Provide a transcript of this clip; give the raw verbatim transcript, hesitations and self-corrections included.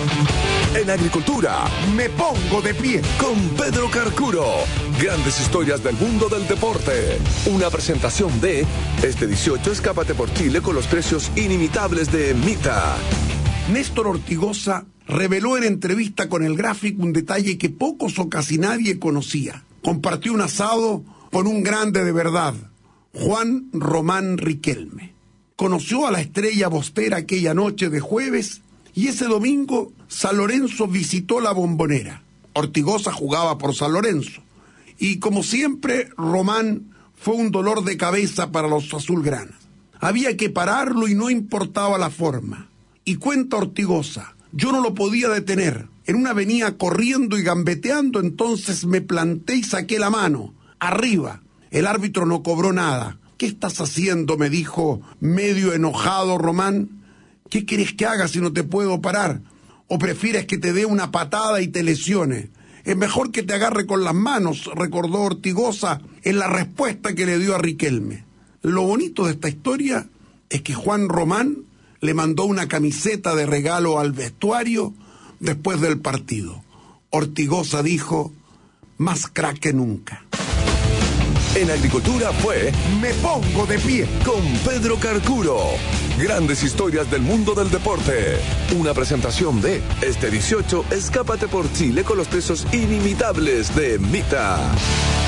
En agricultura, me pongo de pie con Pedro Carcuro. Grandes historias del mundo del deporte. Una presentación de este dieciocho, escápate por Chile con los precios inimitables de Mita. Néstor Ortigoza reveló en entrevista con el Gráfico un detalle que pocos o casi nadie conocía. Compartió un asado con un grande de verdad, Juan Román Riquelme. Conoció a la estrella bostera aquella noche de jueves y ese domingo San Lorenzo visitó la Bombonera. Ortigoza jugaba por San Lorenzo y, como siempre, Román fue un dolor de cabeza para los azulgranas. Había que pararlo y no importaba la forma. Y cuenta Ortigoza, yo no lo podía detener. En una venía corriendo y gambeteando, entonces me planté y saqué la mano. Arriba. El árbitro no cobró nada. ¿Qué estás haciendo?, me dijo medio enojado Román. ¿Qué querés que haga si no te puedo parar? ¿O prefieres que te dé una patada y te lesione? Es mejor que te agarre con las manos, recordó Ortigoza en la respuesta que le dio a Riquelme. Lo bonito de esta historia es que Juan Román le mandó una camiseta de regalo al vestuario después del partido. Ortigoza dijo, más crack que nunca. En agricultura fue Me Pongo de Pie con Pedro Carcuro. Grandes historias del mundo del deporte. Una presentación de este dieciocho, escápate por Chile con los precios inimitables de Mita.